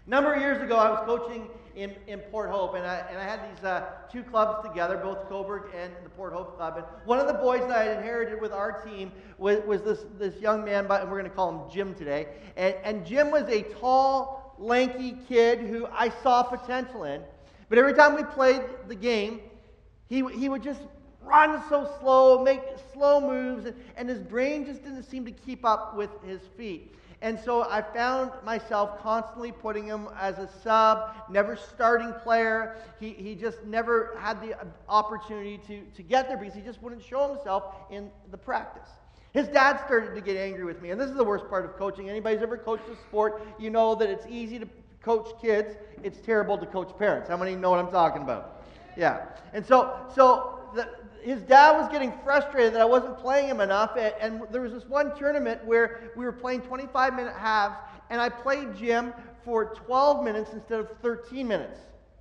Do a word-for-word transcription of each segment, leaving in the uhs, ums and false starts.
A number of years ago, I was coaching in, in Port Hope, and I, and I had these uh, two clubs together, both Coburg and the Port Hope Club. And one of the boys that I inherited with our team was, was this, this young man, but we're going to call him Jim today. And, and Jim was a tall, lanky kid who I saw potential in. But every time we played the game, he, he would just run so slow, make slow moves, and, and his brain just didn't seem to keep up with his feet. And so I found myself constantly putting him as a sub, never starting player. He, he just never had the opportunity to, to get there because he just wouldn't show himself in the practice. His dad started to get angry with me, and this is the worst part of coaching. Anybody's ever coached a sport, you know that it's easy to coach kids. It's terrible to coach parents. How many know what I'm talking about? Yeah. And so, so the, his dad was getting frustrated that I wasn't playing him enough, and, and there was this one tournament where we were playing twenty-five minute halves, and I played Jim for twelve minutes instead of thirteen minutes.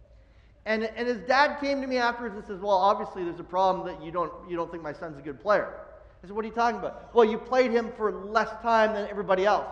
And, and his dad came to me afterwards and says, well, obviously there's a problem that you don't, you don't think my son's a good player. I said, what are you talking about? Well, you played him for less time than everybody else.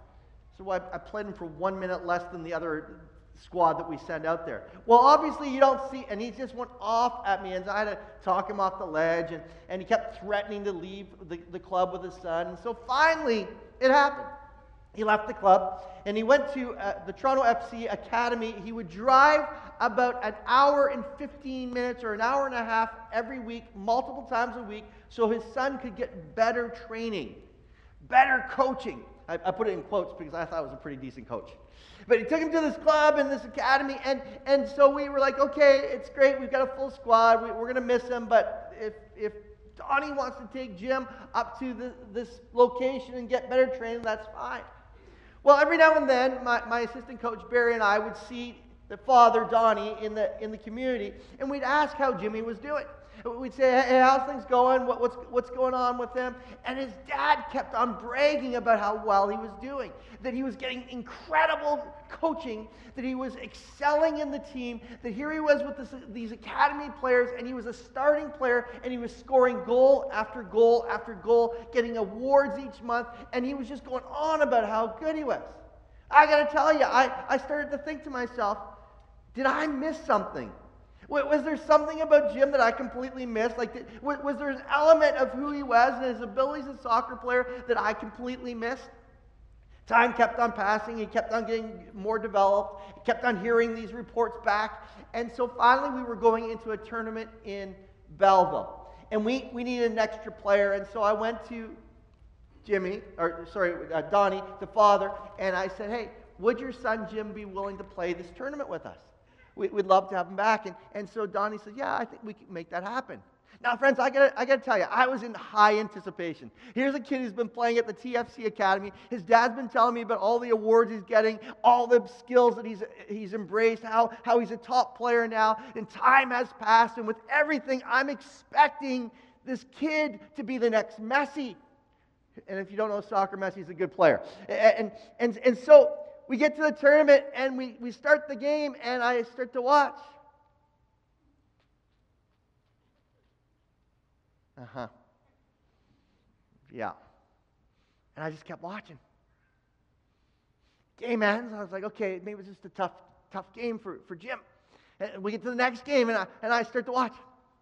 So I, I played him for one minute less than the other squad that we send out there. Well, obviously you don't see, and he just went off at me, and I had to talk him off the ledge, and, and he kept threatening to leave the, the club with his son. And so finally, it happened. He left the club, and he went to uh, the Toronto F C Academy. He would drive about an hour and fifteen minutes or an hour and a half every week, multiple times a week, so his son could get better training, better coaching. I, I put it in quotes because I thought I was a pretty decent coach. But he took him to this club and this academy, and, and so we were like, okay, it's great, we've got a full squad, we, we're going to miss him, but if, if Donnie wants to take Jim up to the, this location and get better training, that's fine. Well, every now and then, my, my assistant coach, Barry, and I would see the father, Donnie, in the, in the community, and we'd ask how Jimmy was doing. We'd say, hey, how's things going? What, what's, what's going on with him? And his dad kept on bragging about how well he was doing, that he was getting incredible coaching, that he was excelling in the team, that here he was with this, these academy players, and he was a starting player, and he was scoring goal after goal after goal, getting awards each month, and he was just going on about how good he was. I got to tell you, I, I started to think to myself, did I miss something? Was there something about Jim that I completely missed? Like, did, was, was there an element of who he was and his abilities as a soccer player that I completely missed? Time kept on passing. He kept on getting more developed. He kept on hearing these reports back. And so finally we were going into a tournament in Belleville. And we, we needed an extra player. And so I went to Jimmy, or sorry, uh, Donnie, the father, and I said, hey, would your son Jim be willing to play this tournament with us? We'd love to have him back. And, and so Donnie said, yeah, I think we can make that happen. Now, friends, I got I got to tell you, I was in high anticipation. Here's a kid who's been playing at the T F C Academy. His dad's been telling me about all the awards he's getting, all the skills that he's he's embraced, how, how he's a top player now. And time has passed, and with everything, I'm expecting this kid to be the next Messi. And if you don't know soccer, Messi's a good player. And, and, and so we get to the tournament, and we, we start the game, and I start to watch. Uh-huh. Yeah. And I just kept watching. Game ends. I was like, okay, maybe it's just a tough, tough game for, for Jim. And we get to the next game, and I, and I start to watch.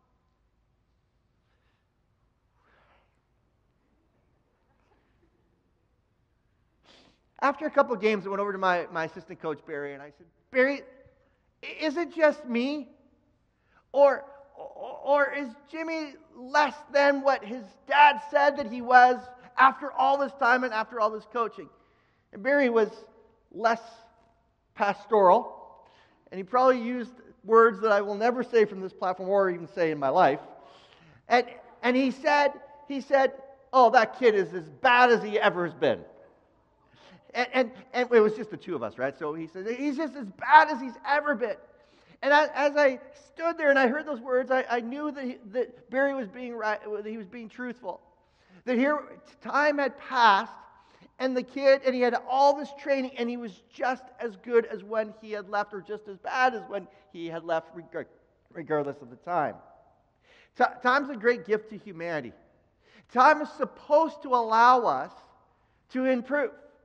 After a couple of games, I went over to my, my assistant coach, Barry, and I said, Barry, is it just me? Or, or is Jimmy less than what his dad said that he was after all this time and after all this coaching? And Barry was less pastoral, and he probably used words that I will never say from this platform or even say in my life. And, and he said, he said, oh, that kid is as bad as he ever has been. And, and, and it was just the two of us, right? So he said, he's just as bad as he's ever been. And I, as I stood there and I heard those words, I, I knew that, he, that Barry was being right, that he was being truthful. That here, time had passed, and the kid, and he had all this training, and he was just as good as when he had left, or just as bad as when he had left, regardless of the time. T- time's a great gift to humanity. Time is supposed to allow us to improve.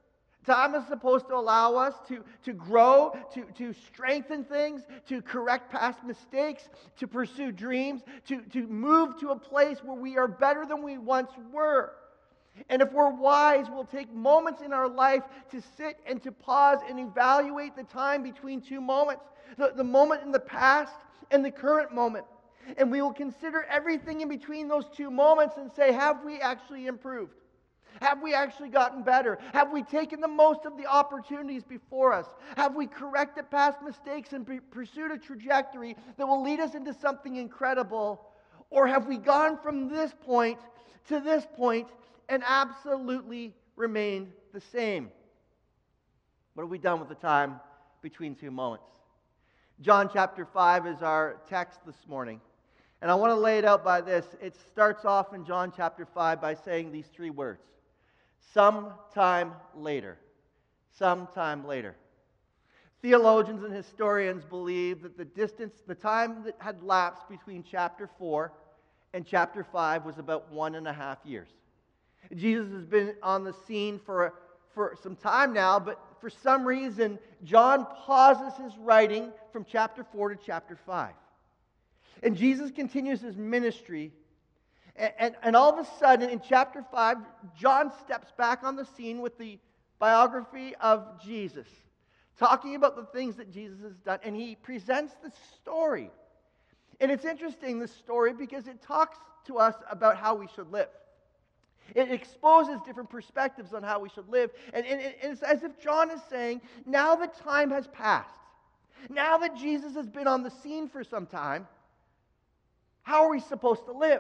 Time is supposed to allow us to, to grow, to, to strengthen things, to correct past mistakes, to pursue dreams, to, to move to a place where we are better than we once were. And if we're wise, we'll take moments in our life to sit and to pause and evaluate the time between two moments, the, the moment in the past and the current moment. And we will consider everything in between those two moments and say, have we actually improved? Have we actually gotten better? Have we taken the most of the opportunities before us? Have we corrected past mistakes and be- pursued a trajectory that will lead us into something incredible? Or have we gone from this point to this point and absolutely remained the same? What have we done with the time between two moments? John chapter five is our text this morning. And I want to lay it out by this. It starts off in John chapter five by saying these three words. Sometime later. Sometime later. Theologians and historians believe that the distance, the time that had lapsed between chapter four and chapter five was about one and a half years. Jesus has been on the scene for, for some time now, but for some reason, John pauses his writing from chapter four to chapter five. And Jesus continues his ministry. And, and, and all of a sudden, in chapter five, John steps back on the scene with the biography of Jesus, talking about the things that Jesus has done. And he presents the story. And it's interesting, this story, because it talks to us about how we should live. It exposes different perspectives on how we should live. And, and, and it's as if John is saying, now that time has passed, now that Jesus has been on the scene for some time, how are we supposed to live?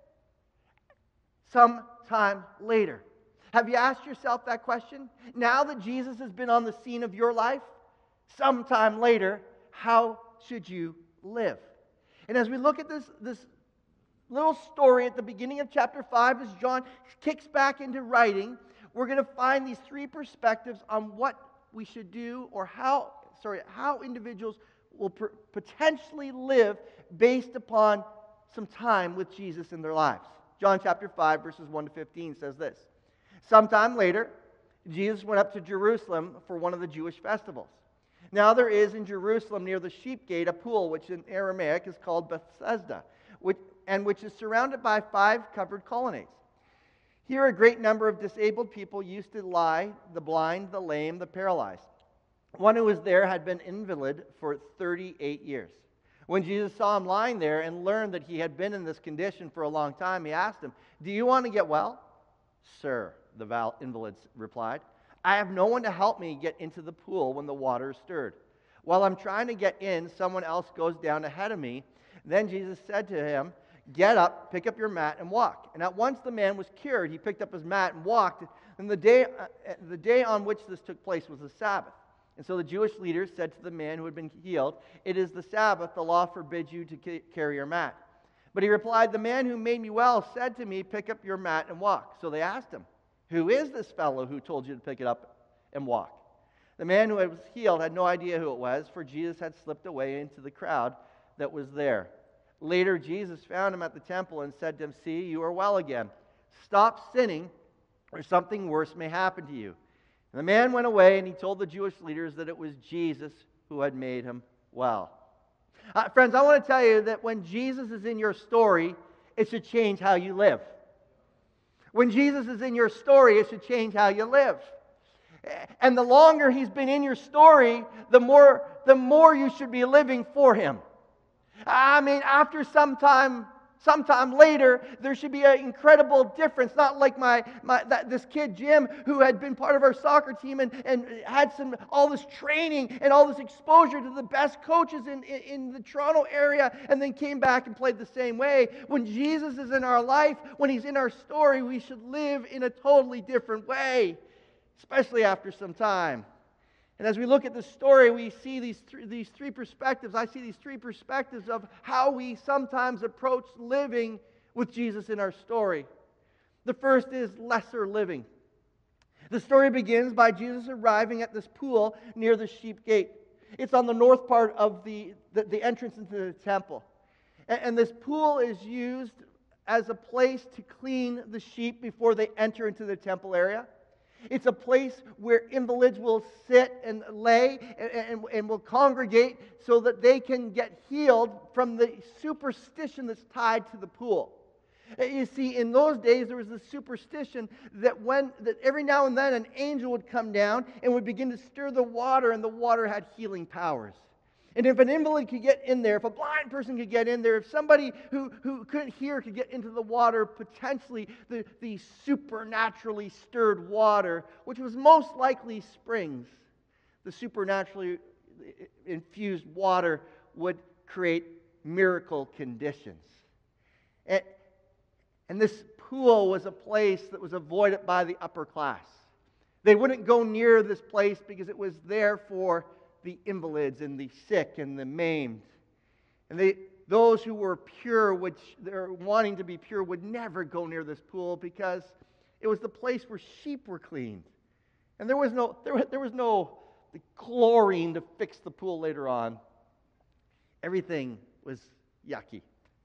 Sometime later. Have you asked yourself that question? Now that Jesus has been on the scene of your life, sometime later, how should you live? And as we look at this, this little story at the beginning of chapter five, as John kicks back into writing, we're going to find these three perspectives on what we should do, or how, sorry, how individuals will per- potentially live based upon some time with Jesus in their lives. John chapter five, verses one to fifteen says this. Sometime later, Jesus went up to Jerusalem for one of the Jewish festivals. Now there is in Jerusalem near the sheep gate a pool, which in Aramaic is called Bethesda, which, and which is surrounded by five covered colonnades. Here a great number of disabled people used to lie, the blind, the lame, the paralyzed. One who was there had been invalid for thirty-eight years. When Jesus saw him lying there and learned that he had been in this condition for a long time, he asked him, "Do you want to get well?" "Sir," the invalid replied, "I have no one to help me get into the pool when the water is stirred. While I'm trying to get in, someone else goes down ahead of me." Then Jesus said to him, "Get up, pick up your mat, and walk." And at once the man was cured. He picked up his mat and walked. And the day, uh, the day on which this took place was the Sabbath. And so the Jewish leaders said to the man who had been healed, "It is the Sabbath. The law forbids you to ca- carry your mat." But he replied, "The man who made me well said to me, 'Pick up your mat and walk.'" So they asked him, "Who is this fellow who told you to pick it up and walk?" The man who was healed had no idea who it was, for Jesus had slipped away into the crowd that was there. Later, Jesus found him at the temple and said to him, "See, you are well again. Stop sinning, or something worse may happen to you." And the man went away, and he told the Jewish leaders that it was Jesus who had made him well. Uh, friends, I want to tell you that when Jesus is in your story, it should change how you live. When Jesus is in your story, it should change how you live. And the longer he's been in your story, the more, the more you should be living for him. I mean, after some time, sometime later, there should be an incredible difference. Not like my, my that, this kid, Jim, who had been part of our soccer team and, and had some all this training and all this exposure to the best coaches in, in, in the Toronto area, and then came back and played the same way. When Jesus is in our life, when he's in our story, we should live in a totally different way, especially after some time. And as we look at the story, we see these th- these three perspectives. I see these three perspectives of how we sometimes approach living with Jesus in our story. The first is lesser living. The story begins by Jesus arriving at this pool near the sheep gate. It's on the north part of the, the, the entrance into the temple. And, and this pool is used as a place to clean the sheep before they enter into the temple area. It's a place where invalids will sit and lay and, and, and will congregate so that they can get healed from the superstition that's tied to the pool. You see, in those days, there was this superstition that when that every now and then an angel would come down and would begin to stir the water, and the water had healing powers. And if an invalid could get in there, if a blind person could get in there, if somebody who, who couldn't hear could get into the water, potentially the, the supernaturally stirred water, which was most likely springs, the supernaturally infused water would create miracle conditions. And, and this pool was a place that was avoided by the upper class. They wouldn't go near this place because it was there for the invalids and the sick and the maimed. And they, those who were pure, which they're wanting to be pure, would never go near this pool because it was the place where sheep were cleaned. And there was no, there, there was no the chlorine to fix the pool later on. Everything was yucky.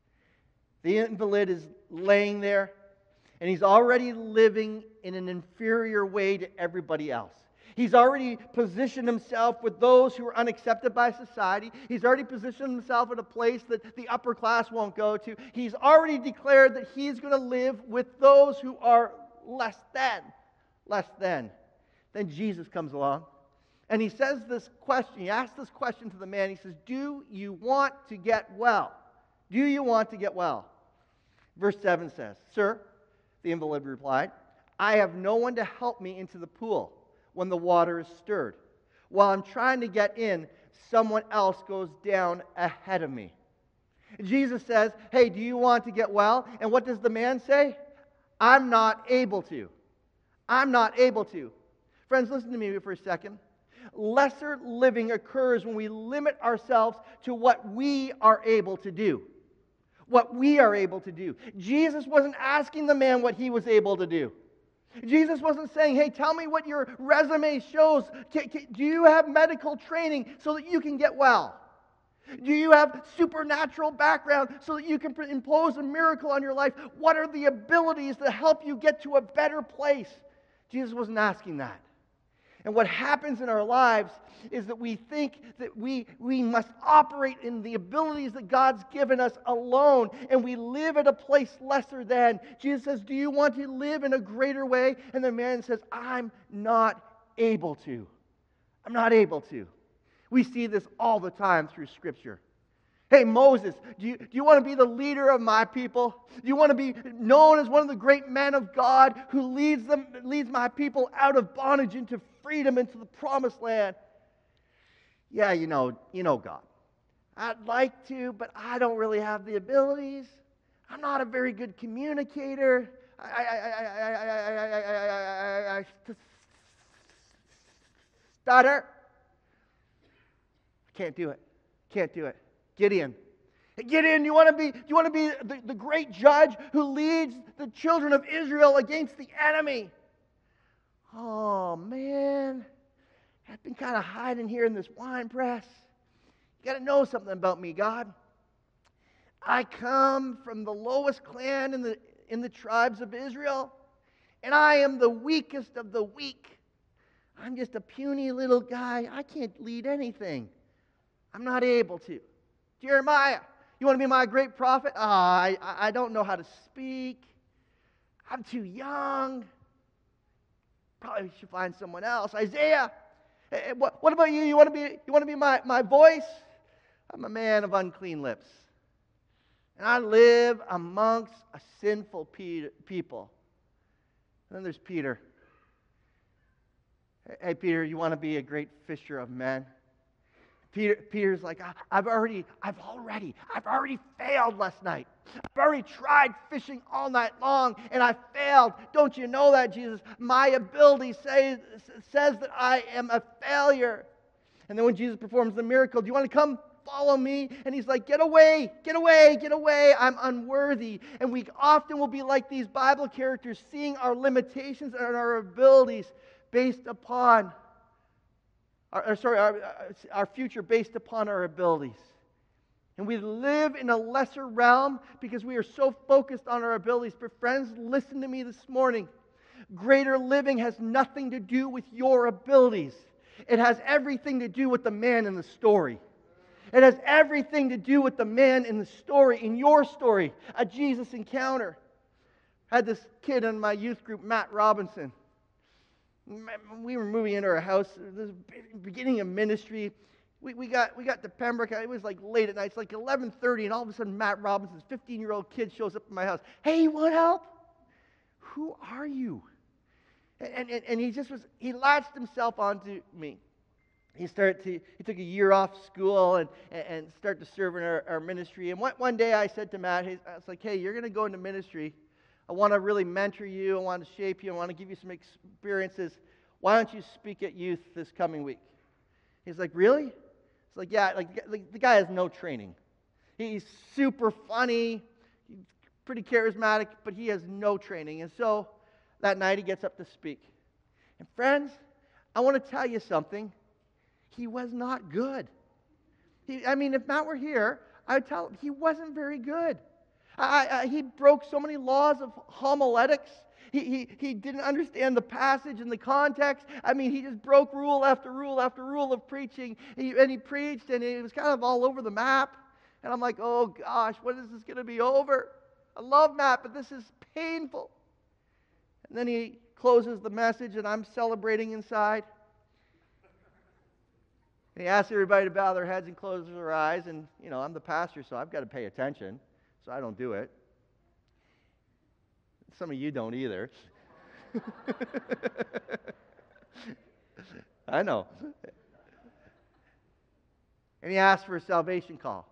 The invalid is laying there, and he's already living in an inferior way to everybody else. He's already positioned himself with those who are unaccepted by society. He's already positioned himself at a place that the upper class won't go to. He's already declared that he's going to live with those who are less than. Less than. Then Jesus comes along, and he says this question. He asks this question to the man. He says, do you want to get well? Do you want to get well? Verse seven says, Sir, the invalid replied, I have no one to help me into the pool when the water is stirred. While I'm trying to get in, someone else goes down ahead of me. Jesus says, hey, do you want to get well? And what does the man say? I'm not able to. I'm not able to. Friends, listen to me for a second. Lesser living occurs when we limit ourselves to what we are able to do. What we are able to do. Jesus wasn't asking the man what he was able to do. Jesus wasn't saying, hey, tell me what your resume shows. Can, can, do you have medical training so that you can get well? Do you have supernatural background so that you can impose a miracle on your life? What are the abilities that help you get to a better place? Jesus wasn't asking that. And what happens in our lives is that we think that we, we must operate in the abilities that God's given us alone, and we live at a place lesser than. Jesus says, do you want to live in a greater way? And the man says, I'm not able to. I'm not able to. We see this all the time through Scripture. Hey, Moses, do you, do you want to be the leader of my people? Do you want to be known as one of the great men of God who leads them, leads my people out of bondage into freedom, into the promised land? Yeah, you know, you know God. I'd like to, but I don't really have the abilities. I'm not a very good communicator. I, I, I, I, I, I, I, I, I, I stutter. I can't do it. Can't do it. Gideon. Gideon, you want to be, you want to be the, the great judge who leads the children of Israel against the enemy. Oh, man. I've been kind of hiding here in this wine press. You got to know something about me, God. I come from the lowest clan in the, in the tribes of Israel, and I am the weakest of the weak. I'm just a puny little guy. I can't lead anything. I'm not able to. Jeremiah, you want to be my great prophet? Oh, I, I don't know how to speak. I'm too young. Probably should find someone else. Isaiah, what, what about you? You want to be, you want to be my, my voice? I'm a man of unclean lips. And I live amongst a sinful pe- people. And then there's Peter. Hey, Peter, you want to be a great fisher of men? Peter, Peter's like, I've already, I've already, I've already failed last night. I've already tried fishing all night long, and I failed. Don't you know that, Jesus? My ability say, says that I am a failure. And then when Jesus performs the miracle, do you want to come follow me? And he's like, get away, get away, get away. I'm unworthy. And we often will be like these Bible characters, seeing our limitations and our abilities based upon Our, sorry, our, our future based upon our abilities. And we live in a lesser realm because we are so focused on our abilities. But friends, listen to me this morning. Greater living has nothing to do with your abilities. It has everything to do with the man in the story. It has everything to do with the man in the story, in your story, a Jesus encounter. I had this kid in my youth group, Matt Robinson. We were moving into our house, this beginning of ministry. We, we got we got to Pembroke. It was like late at night. It's like eleven thirty, and all of a sudden Matt Robinson's fifteen-year-old kid shows up in my house. Hey, you want help? Who are you? And, and, and he just was, he latched himself onto me. He started to, he took a year off school and, and, and started to serve in our, our ministry. And one, one day I said to Matt, I was like, hey, you're going to go into ministry. I want to really mentor you. I want to shape you. I want to give you some experiences. Why don't you speak at youth this coming week? He's like, really? It's like, yeah, like, like the guy has no training. He's super funny, he's pretty charismatic, but he has no training. And so that night he gets up to speak. And friends, I want to tell you something. He was not good. He, I mean, if Matt were here, I would tell him he wasn't very good. I, I, he broke so many laws of homiletics. He, he, he didn't understand the passage and the context. I mean, he just broke rule after rule after rule of preaching. He, and he preached, and it was kind of all over the map. And I'm like, oh gosh, when is this going to be over? I love Matt, but this is painful. And then he closes the message, and I'm celebrating inside. And he asks everybody to bow their heads and close their eyes. And, you know, I'm the pastor, so I've got to pay attention. So I don't do it. Some of you don't either. I know. And he asks for a salvation call.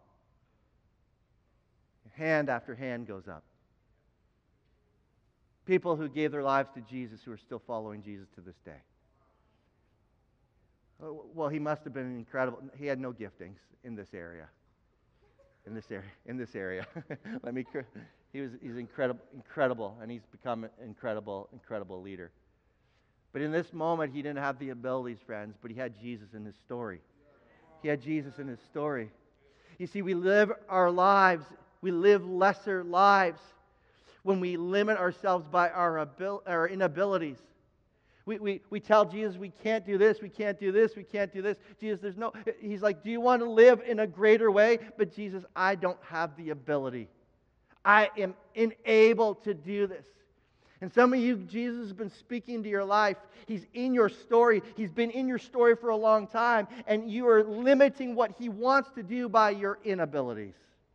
Hand after hand goes up. People who gave their lives to Jesus who are still following Jesus to this day. Well, he must have been incredible. He had no giftings in this area. In this area. In this area. Let me. He was. He's incredible. Incredible, and he's become an incredible, incredible leader. But in this moment, he didn't have the abilities, friends. But he had Jesus in his story. He had Jesus in his story. You see, we live our lives. We live lesser lives when we limit ourselves by our abil- our inabilities. We, we, we tell Jesus we can't do this, we can't do this, we can't do this. Jesus, there's no... He's like, do you want to live in a greater way? But Jesus, I don't have the ability. I am unable to do this. And some of you, Jesus has been speaking to your life. He's in your story. He's been in your story for a long time. And you are limiting what He wants to do by your inabilities.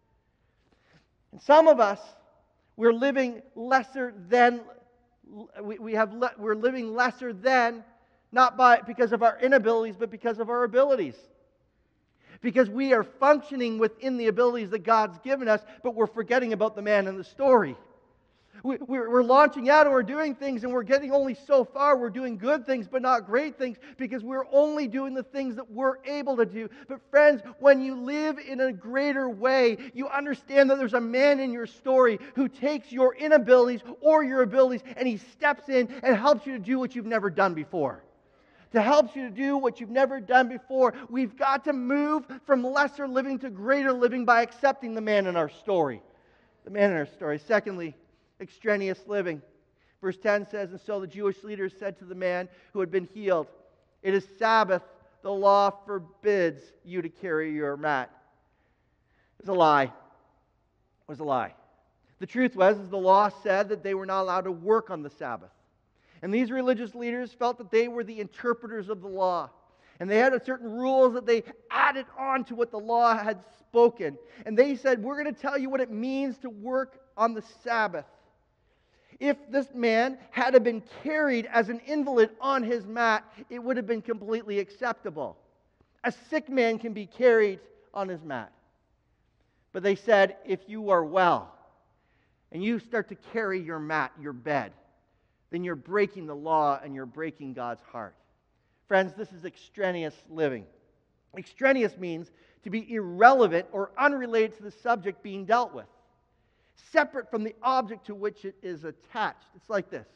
And some of us, we're living lesser than... We, we have le- we're living lesser than, not by because of our inabilities, but because of our abilities. Because we are functioning within the abilities that God's given us, but we're forgetting about the man in the story. We, we're, we're launching out and we're doing things and we're getting only so far. We're doing good things, but not great things, because we're only doing the things that we're able to do. But friends, when you live in a greater way, you understand that there's a man in your story who takes your inabilities or your abilities and he steps in and helps you to do what you've never done before. To help you to do what you've never done before. We've got to move from lesser living to greater living by accepting the man in our story. The man in our story. Secondly, extraneous living. Verse ten says, and so the Jewish leaders said to the man who had been healed, it is Sabbath, the law forbids you to carry your mat. It was a lie. It was a lie. The truth was, is the law said that they were not allowed to work on the Sabbath. And these religious leaders felt that they were the interpreters of the law. And they had certain rules that they added on to what the law had spoken. And they said, we're going to tell you what it means to work on the Sabbath. If this man had been carried as an invalid on his mat, it would have been completely acceptable. A sick man can be carried on his mat. But they said, if you are well, and you start to carry your mat, your bed, then you're breaking the law and you're breaking God's heart. Friends, this is extraneous living. Extraneous means to be irrelevant or unrelated to the subject being dealt with. Separate from the object to which it is attached. It's like this.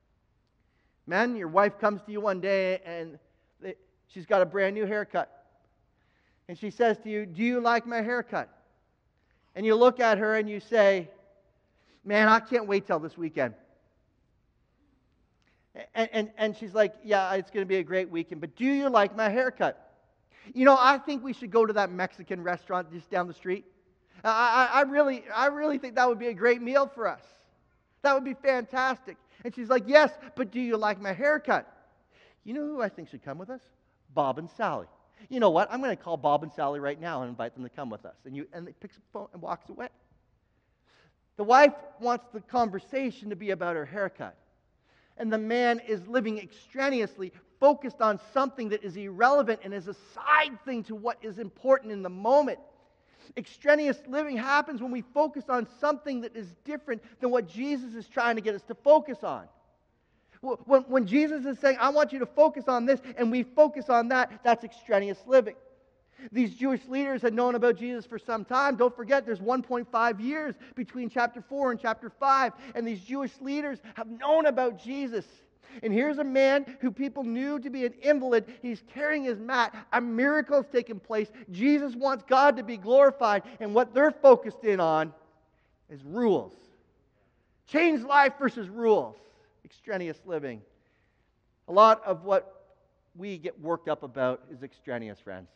Men, your wife comes to you one day and they, she's got a brand new haircut. And she says to you, do you like my haircut? And you look at her and you say, man, I can't wait till this weekend. And, and, and she's like, yeah, it's going to be a great weekend, but do you like my haircut? You know, I think we should go to that Mexican restaurant just down the street. I, I, I really, I really think that would be a great meal for us. That would be fantastic. And she's like, yes, but do you like my haircut? You know who I think should come with us? Bob and Sally. You know what? I'm going to call Bob and Sally right now and invite them to come with us. And you, and they picks up the phone and walks away. The wife wants the conversation to be about her haircut. And the man is living extraneously, focused on something that is irrelevant and is a side thing to what is important in the moment. Extraneous living happens when we focus on something that is different than what Jesus is trying to get us to focus on. When, when Jesus is saying, I want you to focus on this, and we focus on that, that's extraneous living. These Jewish leaders had known about Jesus for some time. Don't forget, there's one point five years between chapter four and chapter five, and these Jewish leaders have known about Jesus. And here's a man who people knew to be an invalid. He's carrying his mat. A miracle has taken place. Jesus wants God to be glorified, and what they're focused in on is rules. Change life versus rules. Extraneous living. A lot of what we get worked up about is extraneous, friends.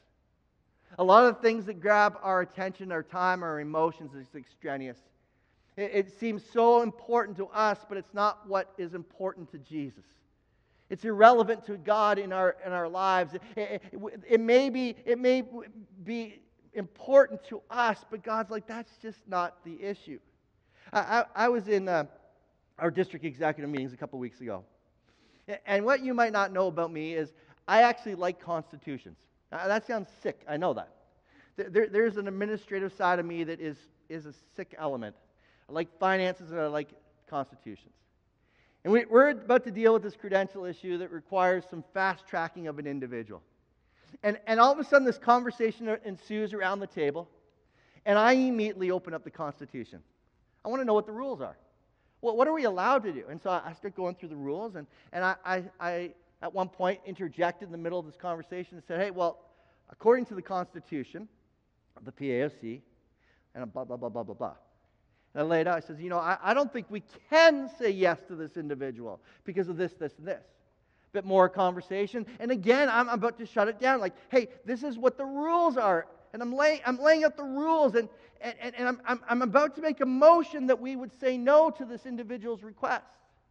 A lot of things that grab our attention, our time, our emotions is extraneous. It, it seems so important to us, but it's not what is important to Jesus. It's irrelevant to God in our in our lives. It, it, it may be it may be important to us, but God's like, that's just not the issue. I, I, I was in uh, our district executive meetings a couple weeks ago, and what you might not know about me is I actually like constitutions. Now, that sounds sick. I know that. There, there's an administrative side of me that is, is a sick element. I like finances and I like constitutions. And we, we're about to deal with this credential issue that requires some fast tracking of an individual. And, and all of a sudden this conversation ensues around the table, and I immediately open up the Constitution. I want to know what the rules are. Well, what are we allowed to do? And so I start going through the rules, and, and I, I, I at one point interjected in the middle of this conversation and said, hey, well, according to the Constitution of the P A O C, and blah, blah, blah, blah, blah, blah. And I laid out, I said, you know, I, I don't think we can say yes to this individual because of this, this, and this. Bit more conversation. And again, I'm about to shut it down. Like, hey, this is what the rules are. And I'm laying, I'm laying out the rules, and, and, and, and I'm, I'm, I'm about to make a motion that we would say no to this individual's request.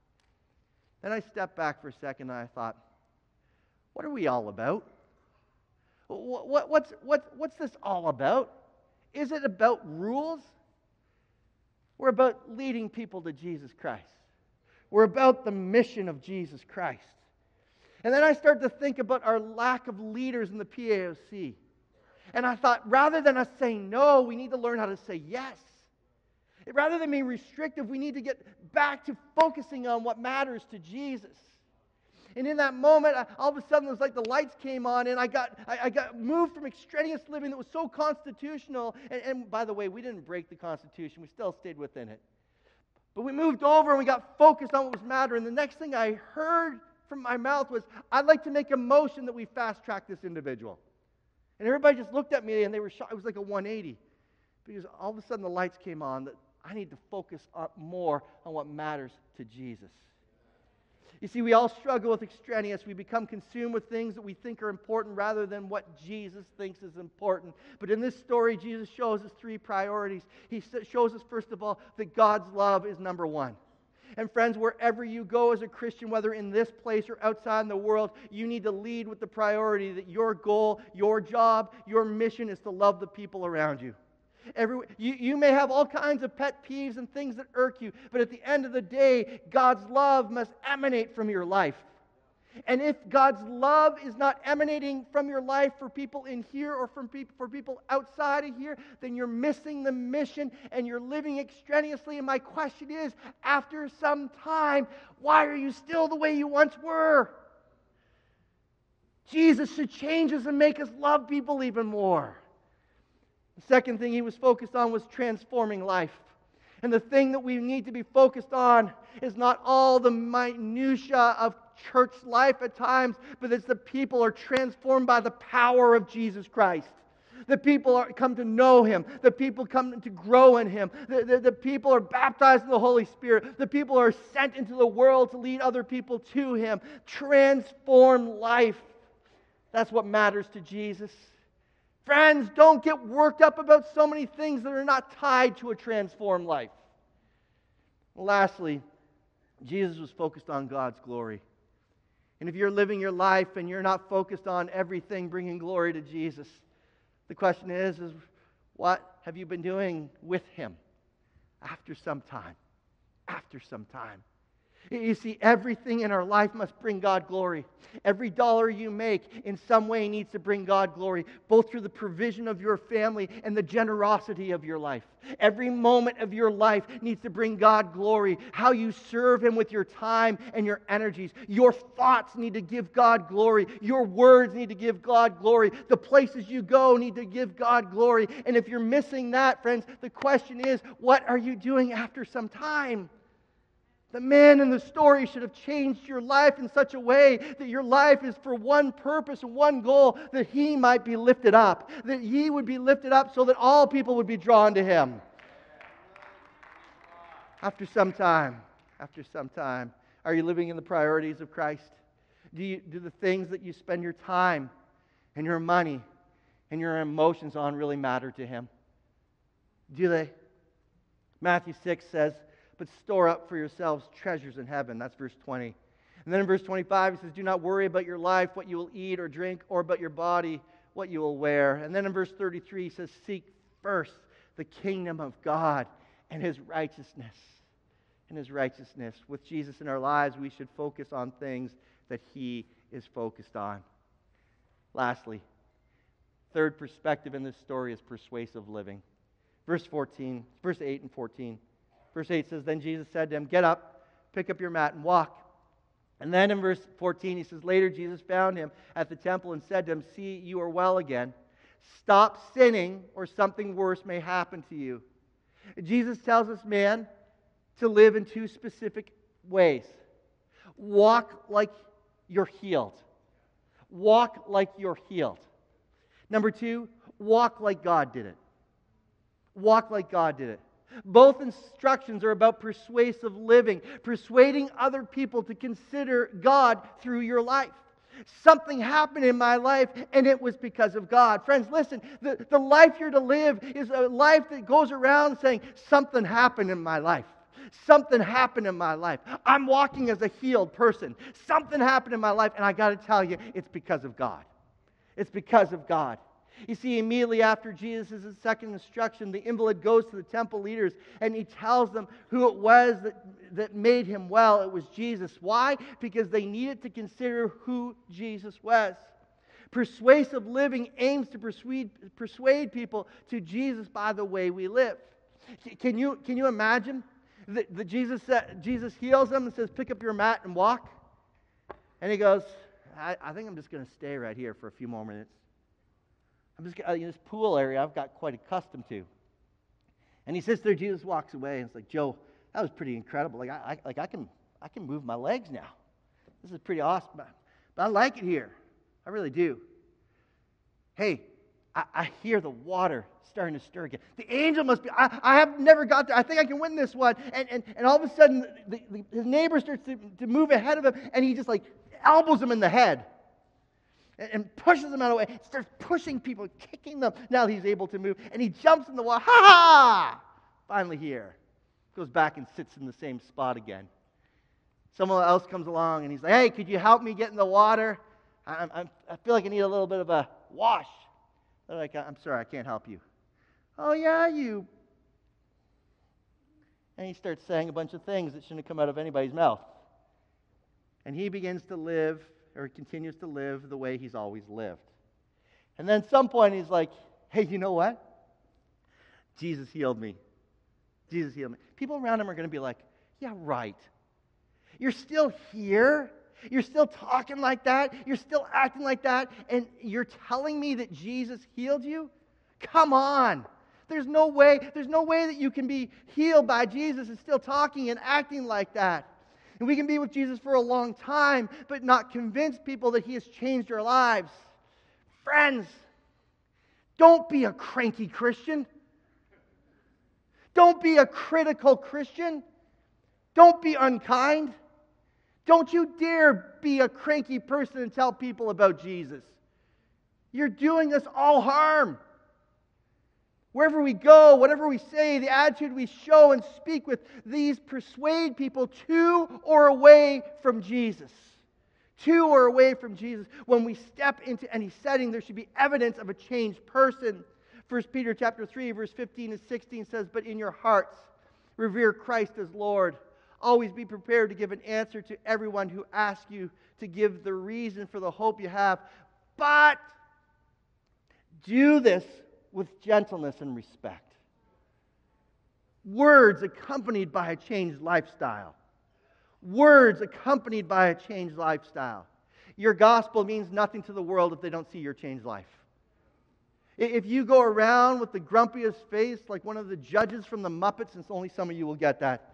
Then I stepped back for a second and I thought, what are we all about? What, what, what's, what, what's this all about? Is it about rules? We're about leading people to Jesus Christ. We're about the mission of Jesus Christ. And then I started to think about our lack of leaders in the P A O C. And I thought, rather than us saying no, we need to learn how to say yes. Rather than being restrictive, we need to get back to focusing on what matters to Jesus. And in that moment, I, all of a sudden, it was like the lights came on, and I got I, I got moved from extraneous living that was so constitutional. And, and by the way, we didn't break the Constitution. We still stayed within it. But we moved over, and we got focused on what was mattering. And the next thing I heard from my mouth was, I'd like to make a motion that we fast-track this individual. And everybody just looked at me, and they were shocked. It was like a one eighty. Because all of a sudden, the lights came on that I need to focus on more on what matters to Jesus. You see, we all struggle with extraneous. We become consumed with things that we think are important rather than what Jesus thinks is important. But in this story, Jesus shows us three priorities. He shows us, first of all, that God's love is number one. And friends, wherever you go as a Christian, whether in this place or outside in the world, you need to lead with the priority that your goal, your job, your mission is to love the people around you. Every, you, you may have all kinds of pet peeves and things that irk you, but at the end of the day, God's love must emanate from your life. And if God's love is not emanating from your life for people in here or from people, for people outside of here, then you're missing the mission and you're living extraneously. And my question is, after some time, why are you still the way you once were? Jesus should change us and make us love people even more. The second thing he was focused on was transforming life. And the thing that we need to be focused on is not all the minutiae of church life at times, but it's the people are transformed by the power of Jesus Christ. The people are, come to know Him. The people come to grow in Him. The, the, the people are baptized in the Holy Spirit. The people are sent into the world to lead other people to Him. Transform life. That's what matters to Jesus. Friends, don't get worked up about so many things that are not tied to a transformed life. Lastly, Jesus was focused on God's glory. And if you're living your life and you're not focused on everything bringing glory to Jesus, the question is, is what have you been doing with Him after some time? After some time. You see, everything in our life must bring God glory. Every dollar you make in some way needs to bring God glory, both through the provision of your family and the generosity of your life. Every moment of your life needs to bring God glory. How you serve Him with your time and your energies. Your thoughts need to give God glory. Your words need to give God glory. The places you go need to give God glory. And if you're missing that, friends, the question is, what are you doing after some time? The man in the story should have changed your life in such a way that your life is for one purpose and one goal, that He might be lifted up. That He would be lifted up so that all people would be drawn to Him. After some time, after some time, are you living in the priorities of Christ? Do you, do the things that you spend your time and your money and your emotions on really matter to Him? Do they? Matthew six says, but store up for yourselves treasures in heaven. That's verse twenty. And then in verse twenty-five, he says, do not worry about your life, what you will eat or drink, or about your body, what you will wear. And then in verse thirty-three, he says, seek first the kingdom of God and His righteousness. And His righteousness. With Jesus in our lives, we should focus on things that He is focused on. Lastly, third perspective in this story is persuasive living. Verse fourteen, verse eight and fourteen. Verse eight says, then Jesus said to him, get up, pick up your mat and walk. And then in verse fourteen, he says, later Jesus found him at the temple and said to him, see, you are well again. Stop sinning or something worse may happen to you. Jesus tells this man to live in two specific ways. Walk like you're healed. Walk like you're healed. Number two, walk like God did it. Walk like God did it. Both instructions are about persuasive living, persuading other people to consider God through your life. Something happened in my life, and it was because of God. Friends, listen, the, the life you're to live is a life that goes around saying, something happened in my life. Something happened in my life. I'm walking as a healed person. Something happened in my life, and I got to tell you, it's because of God. It's because of God. You see, immediately after Jesus' second instruction, the invalid goes to the temple leaders and he tells them who it was that, that made him well. It was Jesus. Why? Because they needed to consider who Jesus was. Persuasive living aims to persuade, persuade people to Jesus by the way we live. Can you, can you imagine that, that Jesus, said, Jesus heals them and says, pick up your mat and walk? And he goes, I, I think I'm just going to stay right here for a few more minutes. I'm just in this pool area I've got quite accustomed to. And he sits there, Jesus walks away, and it's like, Joe, that was pretty incredible. Like I, I like I can I can move my legs now. This is pretty awesome. But, but I like it here. I really do. Hey, I, I hear the water starting to stir again. The angel must be, I, I have never got there. I think I can win this one. And and, and all of a sudden, the, the, his neighbor starts to, to move ahead of him, and he just like elbows him in the head. And pushes them out of the way, starts pushing people, kicking them. Now he's able to move, and he jumps in the water. Ha ha! Finally here. Goes back and sits in the same spot again. Someone else comes along, and he's like, hey, could you help me get in the water? I, I, I feel like I need a little bit of a wash. They're like, I'm sorry, I can't help you. Oh, yeah, you. And he starts saying a bunch of things that shouldn't come out of anybody's mouth. And he begins to live or continues to live the way he's always lived. And then at some point he's like, hey, you know what? Jesus healed me. Jesus healed me. People around him are going to be like, yeah, right. You're still here? You're still talking like that? You're still acting like that? And you're telling me that Jesus healed you? Come on. There's no way, there's no way that you can be healed by Jesus and still talking and acting like that. And we can be with Jesus for a long time, but not convince people that He has changed our lives. Friends, Don't be a cranky Christian. Don't be a critical Christian. Don't be unkind. Don't you dare be a cranky person and tell people about Jesus. You're doing us all harm. Wherever we go, whatever we say, the attitude we show and speak with, these persuade people to or away from Jesus. To or away from Jesus. When we step into any setting, there should be evidence of a changed person. First Peter chapter three, verse fifteen and sixteen says, "But in your hearts, revere Christ as Lord. Always be prepared to give an answer to everyone who asks you to give the reason for the hope you have. But do this with gentleness and respect." Words accompanied by a changed lifestyle. Words accompanied by a changed lifestyle. Your gospel means nothing to the world if they don't see your changed life. If you go around with the grumpiest face like one of the judges from the Muppets, and only some of you will get that,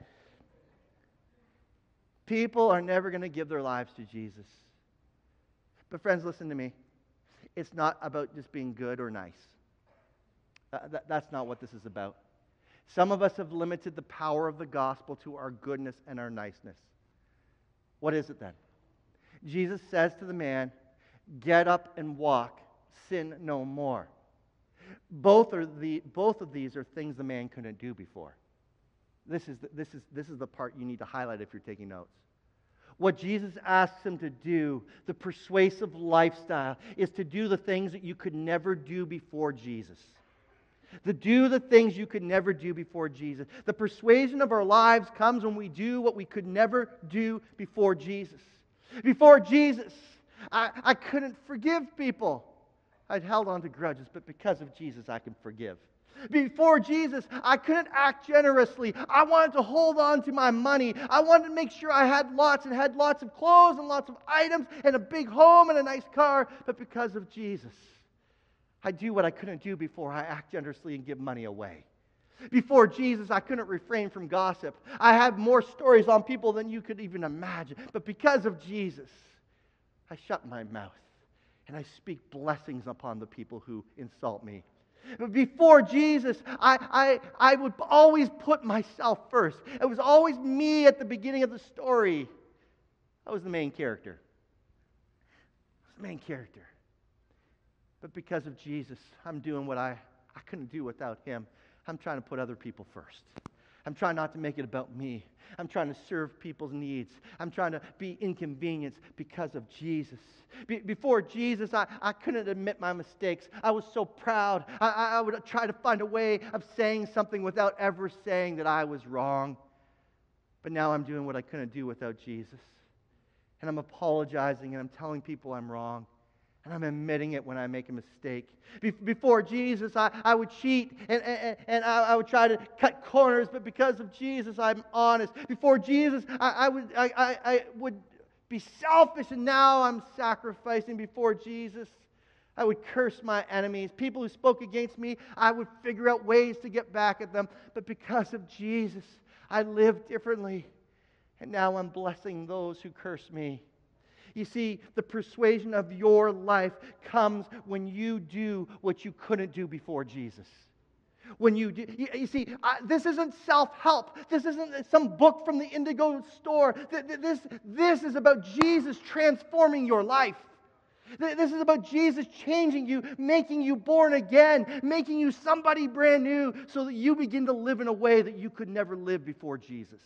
people are never going to give their lives to Jesus. But friends, listen to me. It's not about just being good or nice. Uh, that, that's not what this is about. Some of us have limited the power of the gospel to our goodness and our niceness. What is it then? Jesus says to the man, "Get up and walk, sin no more." Both are the both of these are things the man couldn't do before. This is the, this is this is the part you need to highlight if you're taking notes. What Jesus asks him to do, the persuasive lifestyle, is to do the things that you could never do before Jesus. To do the things you could never do before Jesus. The persuasion of our lives comes when we do what we could never do before Jesus. Before Jesus, I, I couldn't forgive people. I'd held on to grudges, but because of Jesus, I can forgive. Before Jesus, I couldn't act generously. I wanted to hold on to my money. I wanted to make sure I had lots and had lots of clothes and lots of items and a big home and a nice car. But because of Jesus, I do what I couldn't do before. I act generously and give money away. Before Jesus, I couldn't refrain from gossip. I had more stories on people than you could even imagine. But because of Jesus, I shut my mouth and I speak blessings upon the people who insult me. Before Jesus, I, I, I would always put myself first. It was always me at the beginning of the story. I was the main character. I was the main character. But because of Jesus, I'm doing what I, I couldn't do without Him. I'm trying to put other people first. I'm trying not to make it about me. I'm trying to serve people's needs. I'm trying to be inconvenienced because of Jesus. Be- before Jesus, I, I couldn't admit my mistakes. I was so proud. I, I, I would try to find a way of saying something without ever saying that I was wrong. But now I'm doing what I couldn't do without Jesus. And I'm apologizing and I'm telling people I'm wrong. And I'm admitting it when I make a mistake. Be- before Jesus, I, I would cheat and, and, and I, I would try to cut corners, but because of Jesus, I'm honest. Before Jesus, I, I would I, I, I would be selfish, and now I'm sacrificing. Before Jesus, I would curse my enemies. People who spoke against me, I would figure out ways to get back at them. But because of Jesus, I live differently. And now I'm blessing those who curse me. You see, the persuasion of your life comes when you do what you couldn't do before Jesus. When you do, you, you see, I, this isn't self-help. This isn't some book from the Indigo store. This, this is about Jesus transforming your life. This is about Jesus changing you, making you born again, making you somebody brand new so that you begin to live in a way that you could never live before Jesus.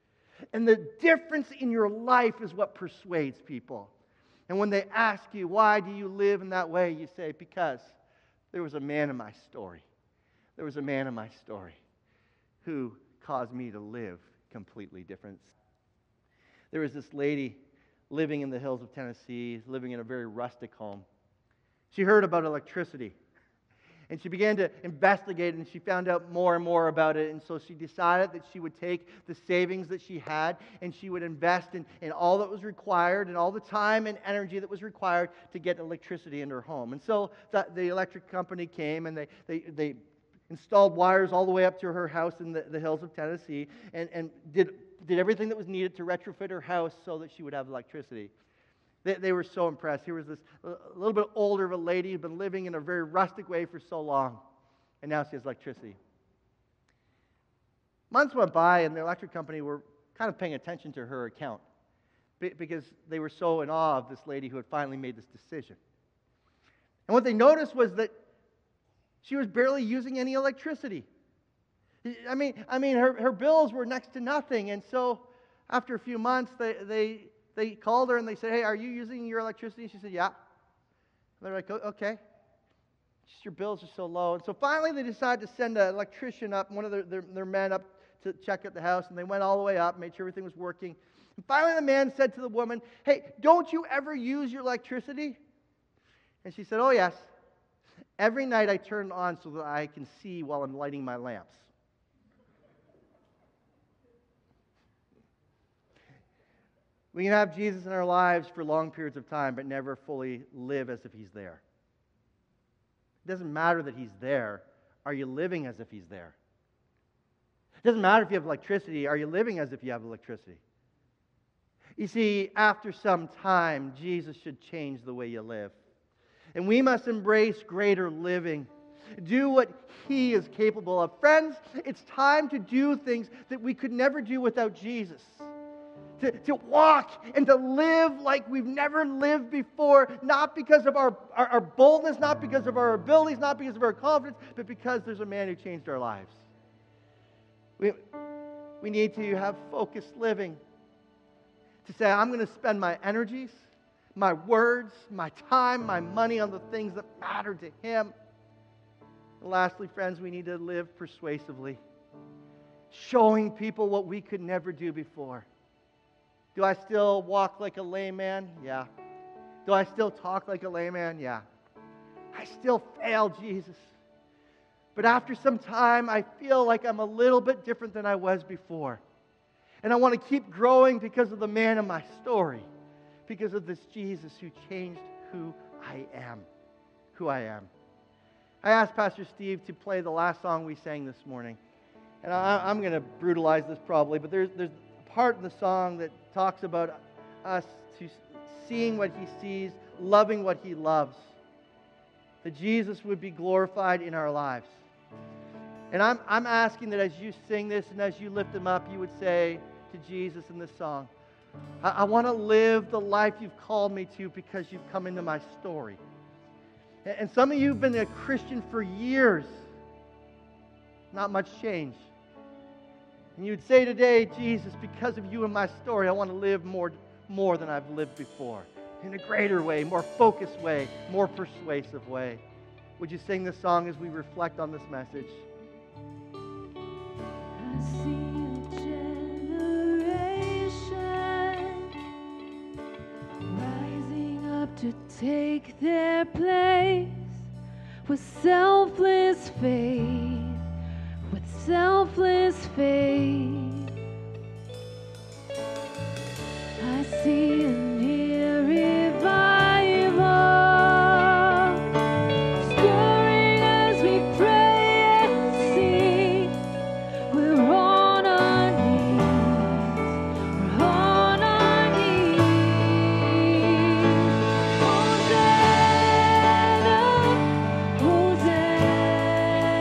And the difference in your life is what persuades people. And when they ask you, why do you live in that way? You say, because there was a man in my story. There was a man in my story who caused me to live completely different. There was this lady living in the hills of Tennessee, living in a very rustic home. She heard about electricity. And she began to investigate, and she found out more and more about it. And so she decided that she would take the savings that she had, and she would invest in, in all that was required, and all the time and energy that was required to get electricity in her home. And so the, the electric company came, and they, they, they installed wires all the way up to her house in the, the hills of Tennessee, and, and did, did everything that was needed to retrofit her house so that she would have electricity. They, they were so impressed. Here was this a little bit older of a lady who'd been living in a very rustic way for so long, and now she has electricity. Months went by, and the electric company were kind of paying attention to her account because they were so in awe of this lady who had finally made this decision. And what they noticed was that she was barely using any electricity. I mean, I mean, her, her bills were next to nothing, and so after a few months, they, they, they called her and they said, "Hey, are you using your electricity?" She said, "Yeah." And they're like, "Okay. Just your bills are so low." And so finally they decided to send an electrician up, one of their, their, their men up to check out the house, and they went all the way up, made sure everything was working. And finally the man said to the woman, "Hey, don't you ever use your electricity?" And she said, "Oh, yes. Every night I turn it on so that I can see while I'm lighting my lamps." We can have Jesus in our lives for long periods of time, but never fully live as if He's there. It doesn't matter that He's there. Are you living as if He's there? It doesn't matter if you have electricity. Are you living as if you have electricity? You see, after some time, Jesus should change the way you live. And we must embrace greater living. Do what He is capable of. Friends, it's time to do things that we could never do without Jesus. To, to walk and to live like we've never lived before, not because of our, our, our boldness, not because of our abilities, not because of our confidence, but because there's a man who changed our lives. We, we need to have focused living. To say, I'm going to spend my energies, my words, my time, my money on the things that matter to Him. And lastly, friends, we need to live persuasively, showing people what we could never do before. Do I still walk like a layman? Yeah. Do I still talk like a layman? Yeah. I still fail, Jesus. But after some time, I feel like I'm a little bit different than I was before. And I want to keep growing because of the man in my story, because of this Jesus who changed who I am, who I am. I asked Pastor Steve to play the last song we sang this morning. And I, I'm going to brutalize this probably, but there's, there's a part in the song that talks about us to seeing what He sees, loving what He loves. That Jesus would be glorified in our lives. And I'm, I'm asking that as you sing this and as you lift Him up, you would say to Jesus in this song, I, I want to live the life You've called me to because You've come into my story. And, and some of you have been a Christian for years. Not much change. And you'd say today, Jesus, because of You in my story, I want to live more, more than I've lived before. In a greater way, more focused way, more persuasive way. Would you sing this song as we reflect on this message? I see a generation rising up to take their place with selfless faith, with selfless faith. I see a near revival stirring as we pray and sing. We're on our knees, we're on our knees. Hosanna, Hosanna.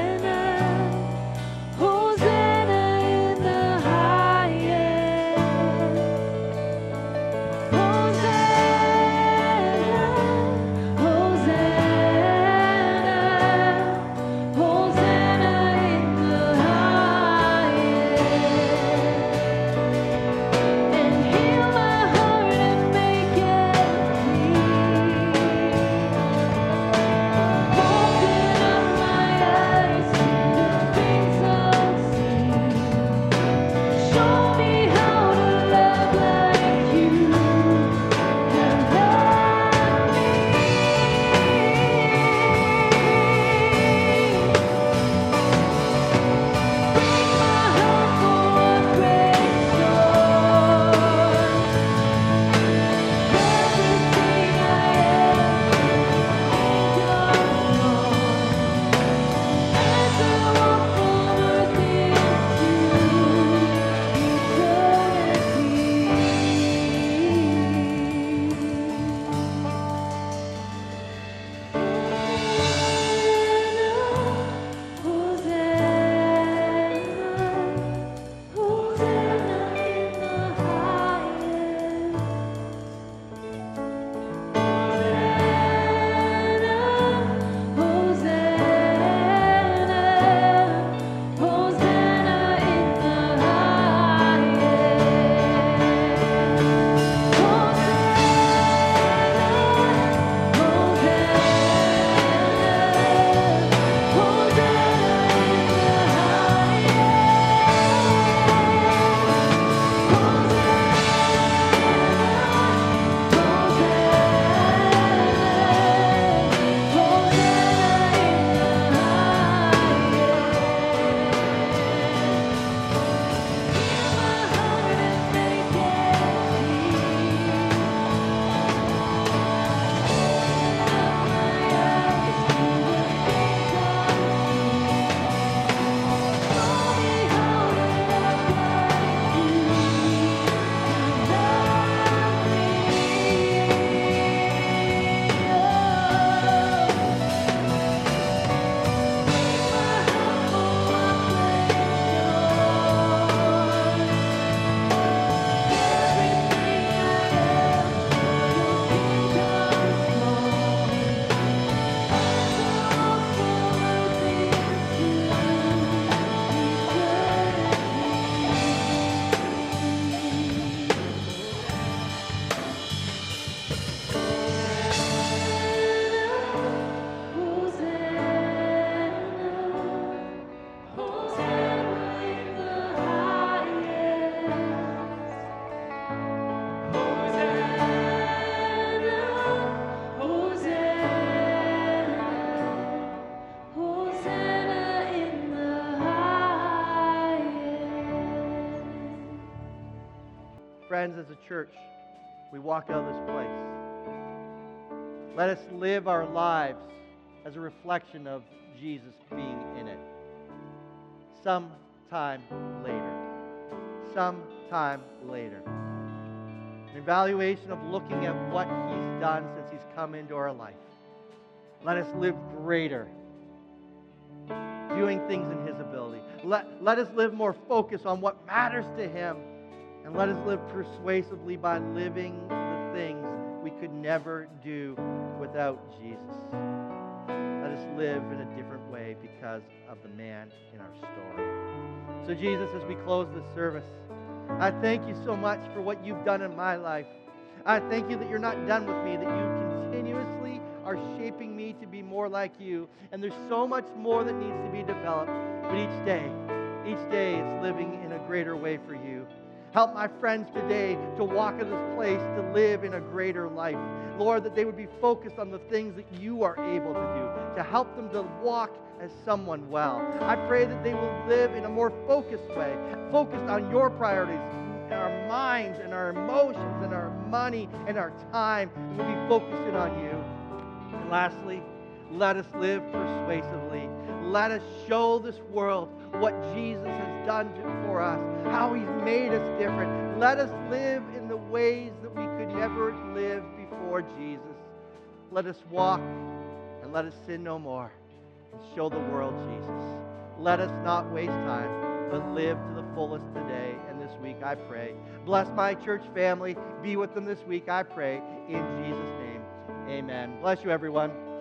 friends, as a church, we walk out of this place, let us live our lives as a reflection of Jesus being in it. Sometime later. Sometime later. An evaluation of looking at what He's done since He's come into our life. Let us live greater, doing things in His ability. Let, let us live more focused on what matters to Him. And let us live persuasively by living the things we could never do without Jesus. Let us live in a different way because of the man in our story. So Jesus, as we close this service, I thank you so much for what you've done in my life. I thank you that you're not done with me, that you continuously are shaping me to be more like you. And there's so much more that needs to be developed. But each day, each day it's living in a greater way for you. Help my friends today to walk in this place, to live in a greater life. Lord, that they would be focused on the things that you are able to do, to help them to walk as someone well. I pray that they will live in a more focused way, focused on your priorities, in our minds and our emotions and our money and our time, and we'll be focusing on you. And lastly, let us live persuasively. Let us show this world what Jesus has done for us, how He's made us different. Let us live in the ways that we could never live before Jesus. Let us walk and let us sin no more and show the world Jesus. Let us not waste time, but live to the fullest today and this week, I pray. Bless my church family. Be with them this week, I pray. In Jesus' name, amen. Bless you, everyone.